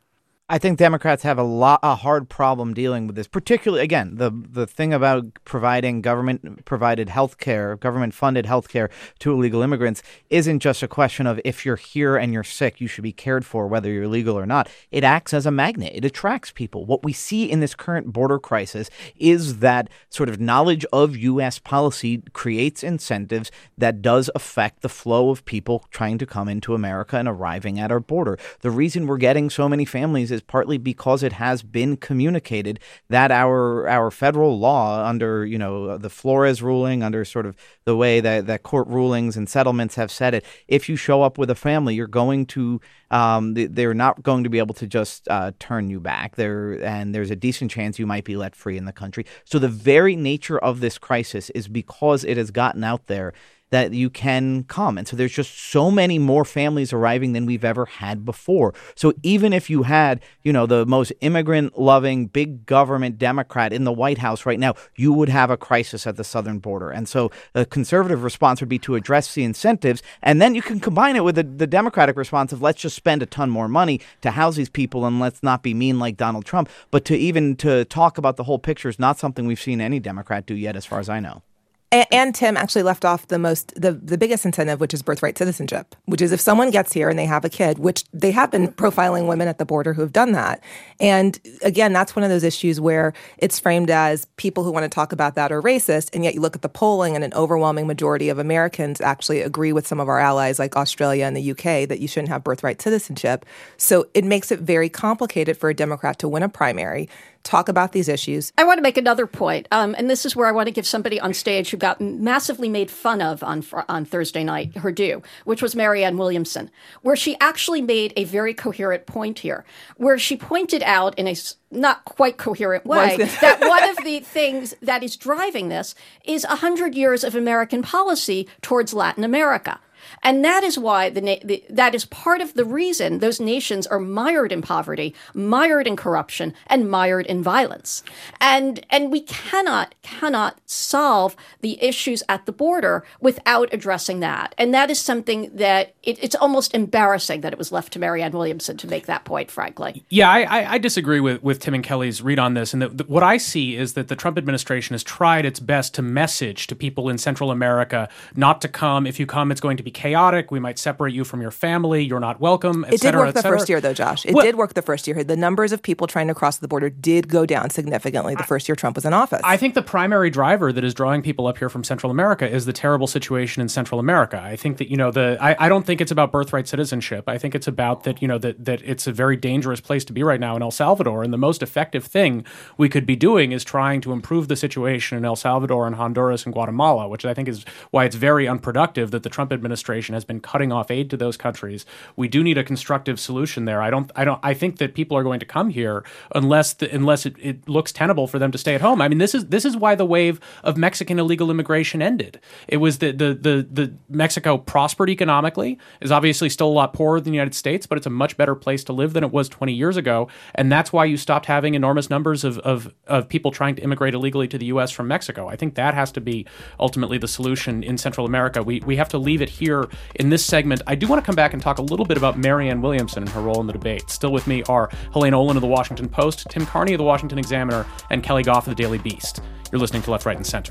Speaker 3: I think Democrats have a lot a hard problem dealing with this, particularly, again, the the thing about providing government-provided health care, government-funded health care to illegal immigrants isn't just a question of if you're here and you're sick, you should be cared for, whether you're legal or not. It acts as a magnet. It attracts people. What we see in this current border crisis is that sort of knowledge of U S policy creates incentives that does affect the flow of people trying to come into America and arriving at our border. The reason we're getting so many families is partly because it has been communicated that our our federal law under, you know, the Flores ruling, under sort of the way that, that court rulings and settlements have said it, if you show up with a family, you're going to um, they're not going to be able to just uh, turn you back there, and there's a decent chance you might be let free in the country. So the very nature of this crisis is because it has gotten out there that you can come. And so there's just so many more families arriving than we've ever had before. So even if you had, you know, the most immigrant-loving, big government Democrat in the White House right now, you would have a crisis at the southern border. And so a conservative response would be to address the incentives, and then you can combine it with the, the Democratic response of let's just spend a ton more money to house these people and let's not be mean like Donald Trump. But to even to talk about the whole picture is not something we've seen any Democrat do yet, as far as I know.
Speaker 4: And, and Tim actually left off the most, the, the biggest incentive, which is birthright citizenship, which is if someone gets here and they have a kid, which they have been profiling women at the border who have done that. And again, that's one of those issues where it's framed as people who want to talk about that are racist. And yet you look at the polling and an overwhelming majority of Americans actually agree with some of our allies like Australia and the U K that you shouldn't have birthright citizenship. So it makes it very complicated for a Democrat to win a primary, talk about these issues.
Speaker 2: I want to make another point, um, and this is where I want to give somebody on stage who got massively made fun of on on Thursday night her due, which was Marianne Williamson, where she actually made a very coherent point here, where she pointed out in a not quite coherent way that one of the things that is driving this is one hundred years of American policy towards Latin America. And that is why the, na- the that is part of the reason those nations are mired in poverty, mired in corruption, and mired in violence. And and we cannot cannot solve the issues at the border without addressing that. And that is something that it, it's almost embarrassing that it was left to Marianne Williamson to make that point, frankly.
Speaker 1: Yeah, I, I disagree with, with Tim and Kelly's read on this. And the, the, what I see is that the Trump administration has tried its best to message to people in Central America not to come. If you come, it's going to be chaotic. We might separate you from your family. You're not welcome, et
Speaker 4: It
Speaker 1: cetera,
Speaker 4: did work the first year, though, Josh. It
Speaker 1: well,
Speaker 4: did work the first year. The numbers of people trying to cross the border did go down significantly the first year Trump was in office.
Speaker 1: I think the primary driver that is drawing people up here from Central America is the terrible situation in Central America. I think that, you know, the I, I don't think it's about birthright citizenship. I think it's about that, you know, that, that it's a very dangerous place to be right now in El Salvador. And the most effective thing we could be doing is trying to improve the situation in El Salvador and Honduras and Guatemala, which I think is why it's very unproductive that the Trump administration has been cutting off aid to those countries. We do need a constructive solution there. I don't I don't I think that people are going to come here unless the, unless it, it looks tenable for them to stay at home. I mean, this is this is why the wave of Mexican illegal immigration ended. It was the the the, the Mexico prospered economically, is obviously still a lot poorer than the United States, but it's a much better place to live than it was twenty years ago. And that's why you stopped having enormous numbers of, of, of people trying to immigrate illegally to the U S from Mexico. I think that has to be ultimately the solution in Central America. We we have to leave it here in this segment. I do want to come back and talk a little bit about Marianne Williamson and her role in the debate. Still with me are Helene Olin of the Washington Post, Tim Carney of the Washington Examiner, and Kelly Goff of the Daily Beast. You're listening to Left, Right, and Center.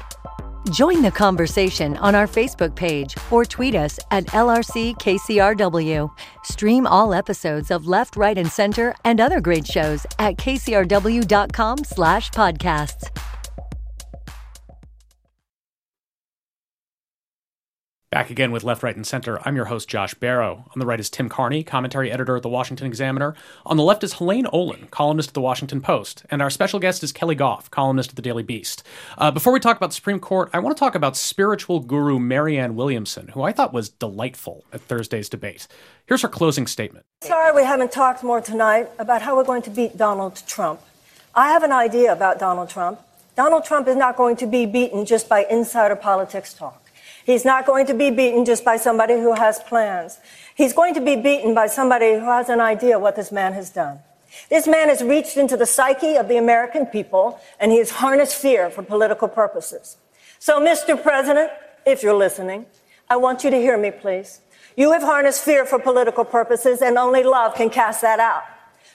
Speaker 7: Join the conversation on our Facebook page or tweet us at L R C K C R W. Stream all episodes of Left, Right, and Center and other great shows at K C R W dot com slash podcasts.
Speaker 1: Back again with Left, Right, and Center. I'm your host, Josh Barrow. On the right is Tim Carney, commentary editor at the Washington Examiner. On the left is Helene Olin, columnist at the Washington Post. And our special guest is Kelly Goff, columnist at the Daily Beast. Uh, before we talk about the Supreme Court, I want to talk about spiritual guru Marianne Williamson, who I thought was delightful at Thursday's debate. Here's her closing statement.
Speaker 10: Sorry we haven't talked more tonight about how we're going to beat Donald Trump. I have an idea about Donald Trump. Donald Trump is not going to be beaten just by insider politics talk. He's not going to be beaten just by somebody who has plans. He's going to be beaten by somebody who has an idea what this man has done. This man has reached into the psyche of the American people, and he has harnessed fear for political purposes. So, Mister President, if you're listening, I want you to hear me, please. You have harnessed fear for political purposes, and only love can cast that out.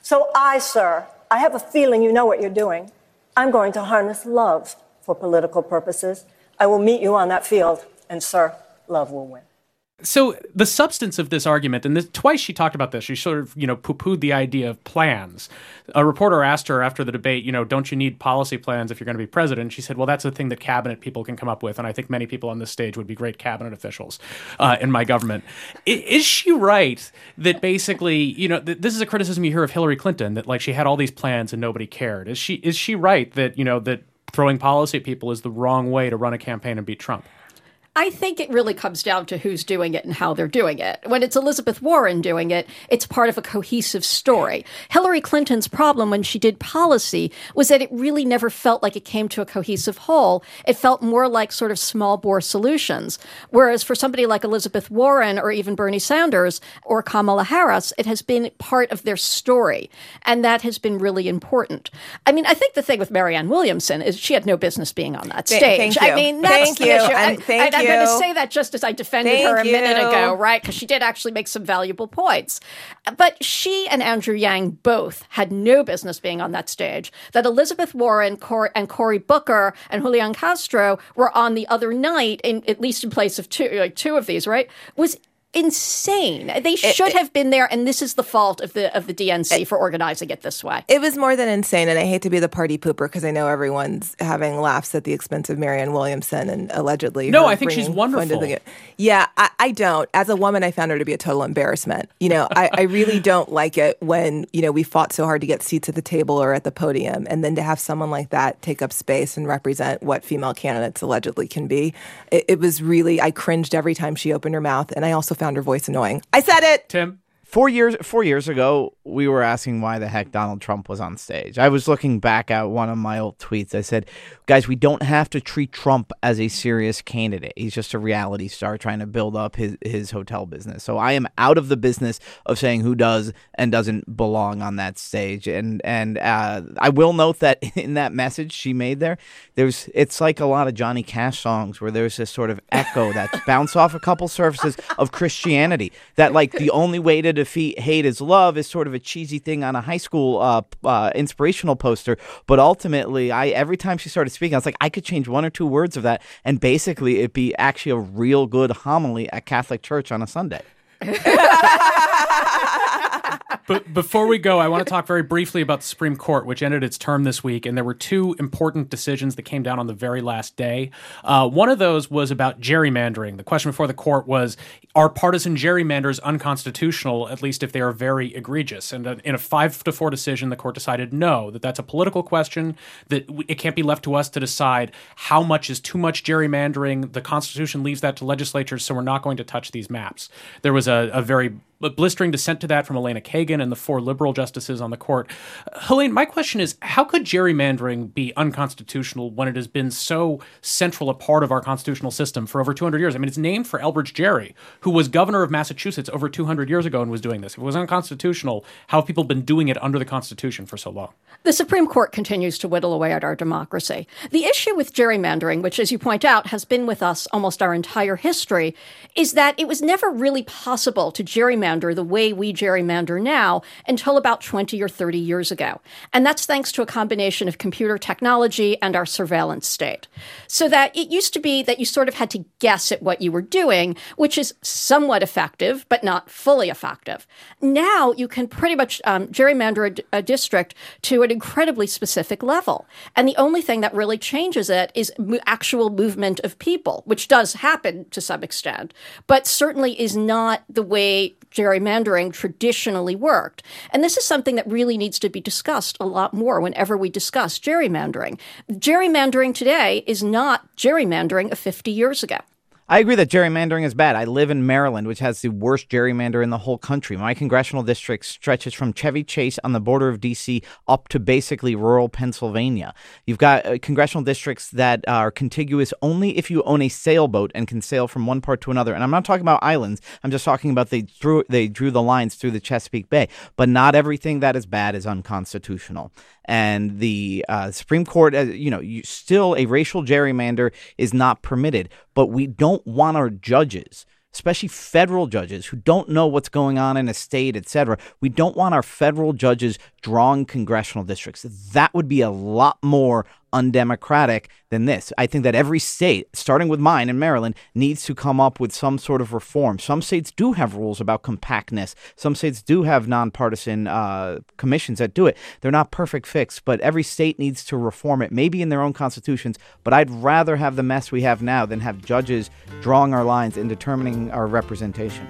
Speaker 10: So I, sir, I have a feeling you know what you're doing. I'm going to harness love for political purposes. I will meet you on that field, and, sir, love will win.
Speaker 1: So the substance of this argument, and this, twice she talked about this, she sort of, you know, poo-pooed the idea of plans. A reporter asked her after the debate, you know, don't you need policy plans if you're going to be president? She said, well, that's the thing that cabinet people can come up with, and I think many people on this stage would be great cabinet officials uh, in my government. I, is she right that basically, you know, th- this is a criticism you hear of Hillary Clinton, that like she had all these plans and nobody cared? Is she is she right that, you know, that throwing policy at people is the wrong way to run a campaign and beat Trump?
Speaker 2: I think it really comes down to who's doing it and how they're doing it. When it's Elizabeth Warren doing it, it's part of a cohesive story. Hillary Clinton's problem when she did policy was that it really never felt like it came to a cohesive whole. It felt more like sort of small bore solutions. Whereas for somebody like Elizabeth Warren or even Bernie Sanders or Kamala Harris, it has been part of their story. And that has been really important. I mean, I think the thing with Marianne Williamson is she had no business being on that stage.
Speaker 4: Thank you.
Speaker 2: I mean, that's
Speaker 4: thank
Speaker 2: the
Speaker 4: you.
Speaker 2: issue.
Speaker 4: And
Speaker 2: I,
Speaker 4: thank
Speaker 2: I,
Speaker 4: you.
Speaker 2: I'm going to say that just as I defended
Speaker 4: Thank
Speaker 2: her a
Speaker 4: you.
Speaker 2: minute ago, right? Because she did actually make some valuable points. But she and Andrew Yang both had no business being on that stage. That Elizabeth Warren Cor- and Cory Booker and Julian Castro were on the other night, in, at least in place of two, like two of these, right, was insane. They should it, have been there, and this is the fault of the of the D N C for organizing it this way.
Speaker 4: It was more than insane, and I hate to be the party pooper because I know everyone's having laughs at the expense of Marianne Williamson and allegedly.
Speaker 1: No, I think she's wonderful.
Speaker 4: The, yeah, I, I don't. As a woman, I found her to be a total embarrassment. You know, I, I really don't like it when, you know, we fought so hard to get seats at the table or at the podium, and then to have someone like that take up space and represent what female candidates allegedly can be. It, it was really, I cringed every time she opened her mouth, and I also found her voice annoying. I said it.
Speaker 1: Tim?
Speaker 3: Four years four years ago, we were asking why the heck Donald Trump was on stage. I was looking back at one of my old tweets. I said, guys, we don't have to treat Trump as a serious candidate. He's just a reality star trying to build up his, his hotel business. So I am out of the business of saying who does and doesn't belong on that stage. And and uh, I will note that in that message she made there, there's it's like a lot of Johnny Cash songs where there's this sort of echo that's bounced off a couple surfaces of Christianity. That like the only way to defeat hate is love is sort of a cheesy thing on a high school uh, uh, inspirational poster. But ultimately, I every time she started speaking, I was like, I could change one or two words of that, and basically it'd be actually a real good homily at Catholic Church on a Sunday.
Speaker 1: But before we go, I want to talk very briefly about the Supreme Court, which ended its term this week, and there were two important decisions that came down on the very last day. Uh, one of those was about gerrymandering. The question before the court was, are partisan gerrymanders unconstitutional, at least if they are very egregious? And in a five to four decision, the court decided no, that that's a political question, that it can't be left to us to decide how much is too much gerrymandering. The Constitution leaves that to legislatures, so we're not going to touch these maps. There was a, a very blistering dissent to that from Elena Kagan and the four liberal justices on the court. Uh, Helene, my question is, how could gerrymandering be unconstitutional when it has been so central a part of our constitutional system for over two hundred years? I mean, it's named for Elbridge Gerry, who was governor of Massachusetts over two hundred years ago and was doing this. If it was unconstitutional, how have people been doing it under the Constitution for so long?
Speaker 2: The Supreme Court continues to whittle away at our democracy. The issue with gerrymandering, which, as you point out, has been with us almost our entire history, is that it was never really possible to gerrymander the way we gerrymander now until about twenty or thirty years ago. And that's thanks to a combination of computer technology and our surveillance state. So that it used to be that you sort of had to guess at what you were doing, which is somewhat effective, but not fully effective. Now you can pretty much um, gerrymander a, a district to an incredibly specific level. And the only thing that really changes it is mo- actual movement of people, which does happen to some extent, but certainly is not the way gerrymandering traditionally worked. And this is something that really needs to be discussed a lot more whenever we discuss gerrymandering. Gerrymandering today is not gerrymandering of fifty years ago.
Speaker 3: I agree that gerrymandering is bad. I live in Maryland, which has the worst gerrymander in the whole country. My congressional district stretches from Chevy Chase on the border of D C up to basically rural Pennsylvania. You've got uh, congressional districts that are contiguous only if you own a sailboat and can sail from one part to another. And I'm not talking about islands. I'm just talking about they drew, they drew the lines through the Chesapeake Bay. But not everything that is bad is unconstitutional. And the uh, Supreme Court, uh, you know, you, still a racial gerrymander is not permitted. But we don't want our judges especially federal judges who don't know what's going on in a state, et cetera. We don't want our federal judges drawing congressional districts. That would be a lot more undemocratic than this. I think that every state, starting with mine in Maryland, needs to come up with some sort of reform. Some states do have rules about compactness. Some states do have nonpartisan uh, commissions that do it. They're not perfect fix, but every state needs to reform it, maybe in their own constitutions. But I'd rather have the mess we have now than have judges drawing our lines and determining our representation.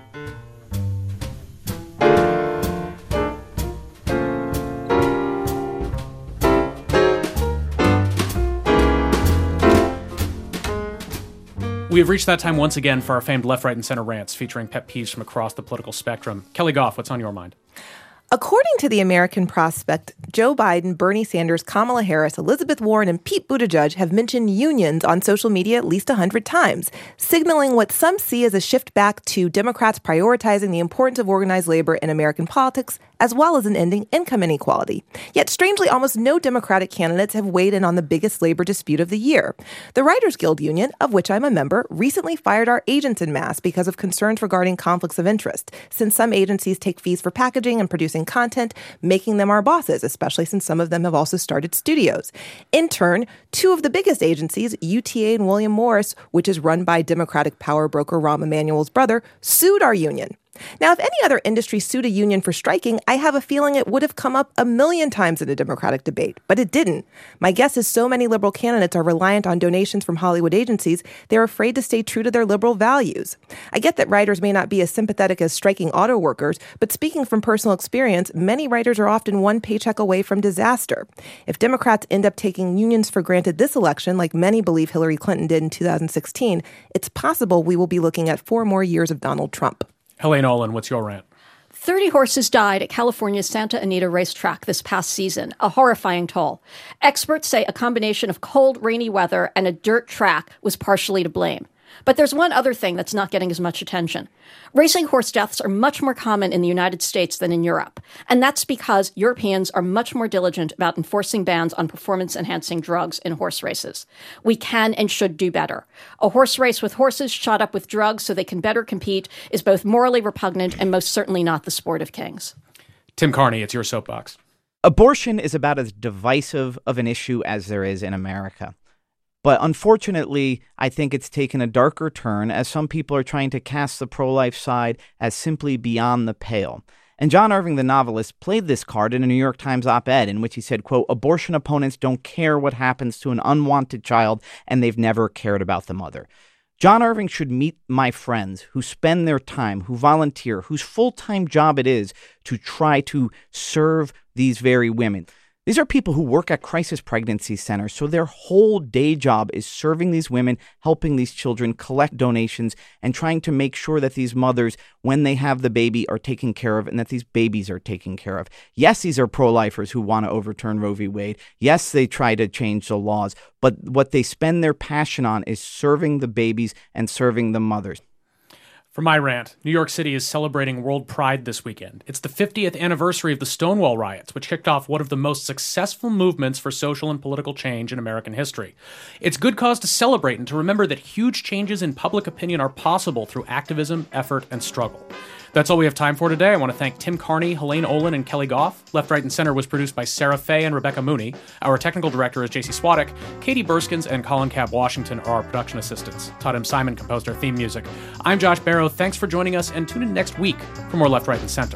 Speaker 1: We have reached that time once again for our famed left, right, and center rants featuring pet peeves from across the political spectrum. Kelly Goff, what's on your mind?
Speaker 4: According to the American Prospect, Joe Biden, Bernie Sanders, Kamala Harris, Elizabeth Warren, and Pete Buttigieg have mentioned unions on social media at least one hundred times, signaling what some see as a shift back to Democrats prioritizing the importance of organized labor in American politics, as well as in ending income inequality. Yet, strangely, almost no Democratic candidates have weighed in on the biggest labor dispute of the year. The Writers Guild Union, of which I'm a member, recently fired our agents en masse because of concerns regarding conflicts of interest, since some agencies take fees for packaging and producing content, making them our bosses, especially since some of them have also started studios. In turn, two of the biggest agencies, U T A and William Morris, which is run by Democratic power broker Rahm Emanuel's brother, sued our union. Now, if any other industry sued a union for striking, I have a feeling it would have come up a million times in a Democratic debate, but it didn't. My guess is so many liberal candidates are reliant on donations from Hollywood agencies, they're afraid to stay true to their liberal values. I get that writers may not be as sympathetic as striking auto workers, but speaking from personal experience, many writers are often one paycheck away from disaster. If Democrats end up taking unions for granted this election, like many believe Hillary Clinton did in two thousand sixteen, it's possible we will be looking at four more years of Donald Trump.
Speaker 1: Helene Olin, what's your rant?
Speaker 2: thirty horses died at California's Santa Anita racetrack this past season, a horrifying toll. Experts say a combination of cold, rainy weather and a dirt track was partially to blame. But there's one other thing that's not getting as much attention. Racing horse deaths are much more common in the United States than in Europe. And that's because Europeans are much more diligent about enforcing bans on performance-enhancing drugs in horse races. We can and should do better. A horse race with horses shot up with drugs so they can better compete is both morally repugnant and most certainly not the sport of kings.
Speaker 1: Tim Carney, it's your soapbox.
Speaker 3: Abortion is about as divisive of an issue as there is in America. But unfortunately, I think it's taken a darker turn as some people are trying to cast the pro-life side as simply beyond the pale. And John Irving, the novelist, played this card in a New York Times op-ed in which he said, quote, abortion opponents don't care what happens to an unwanted child, and they've never cared about the mother. John Irving should meet my friends who spend their time, who volunteer, whose full-time job it is to try to serve these very women. These are people who work at crisis pregnancy centers, so their whole day job is serving these women, helping these children, collect donations, and trying to make sure that these mothers, when they have the baby, are taken care of and that these babies are taken care of. Yes, these are pro-lifers who want to overturn Roe v. Wade. Yes, they try to change the laws, but what they spend their passion on is serving the babies and serving the mothers.
Speaker 1: For my rant, New York City is celebrating World Pride this weekend. It's the fiftieth anniversary of the Stonewall riots, which kicked off one of the most successful movements for social and political change in American history. It's good cause to celebrate and to remember that huge changes in public opinion are possible through activism, effort, and struggle. That's all we have time for today. I want to thank Tim Carney, Helene Olin, and Kelly Goff. Left, Right, and Center was produced by Sarah Fay and Rebecca Mooney. Our technical director is J C Swadek. Katie Burskins and Colin Cab Washington are our production assistants. Todd M. Simon composed our theme music. I'm Josh Barrow. Thanks for joining us, and tune in next week for more Left, Right, and Center.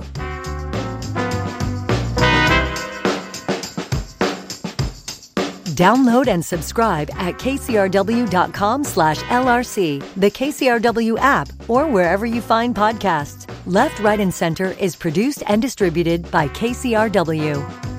Speaker 7: Download and subscribe at kcrw.com slash LRC, the K C R W app, or wherever you find podcasts. Left, Right, and Center is produced and distributed by K C R W.